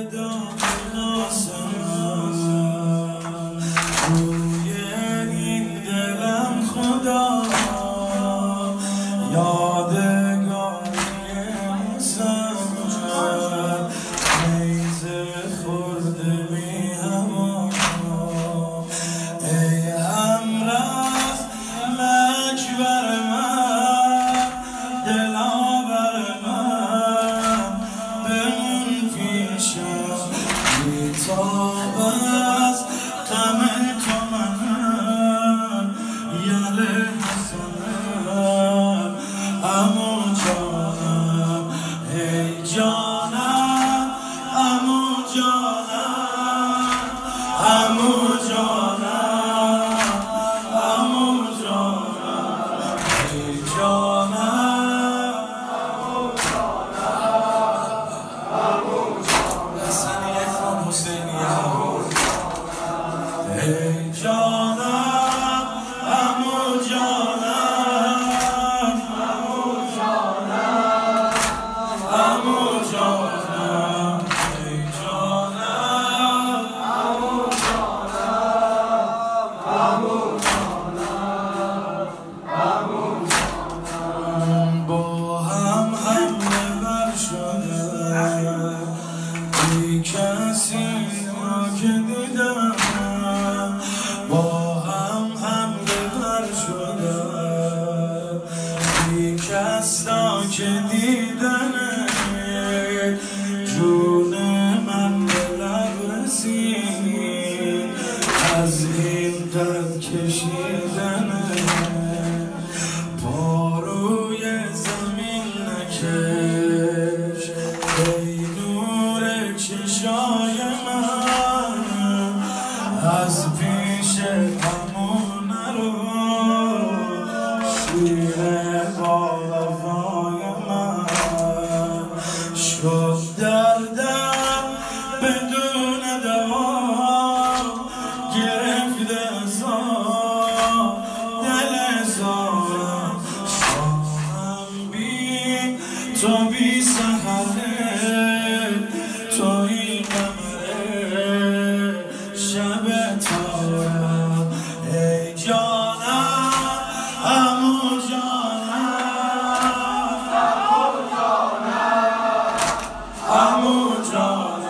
داغ آسمان روی این دلم خدا یادگاری مسافر نیزه خورده بی هوا ای همراه مکبر من دلاور من بمون پیشم بیتاب از غم تو من یله حسنم عمو جانم ای جانم عمو جانم عمو جانم عمو جانم ای جانم عمو جانم عمو جانم حسنیه خان حسینیه ای جانم عمو جانم عمو جانم عمو جانم ای جانم عمو جانم عمو جانم عمو جانم با هم حمله بر شده بی کسی را که دیدم با هم حمله بر شده بی کس را که دیدنه جون من به لب رسید از این قد کشیدنه پا روی زمین نکش ای نور چشای من از پیش همون نرو شیر با وفای من شد دردم بدون دوا گرفته زار دل زارم شامم بی تو بی سحره توی قمره شب تارم ای جانم عمو جانم عمو جانم عمو جانم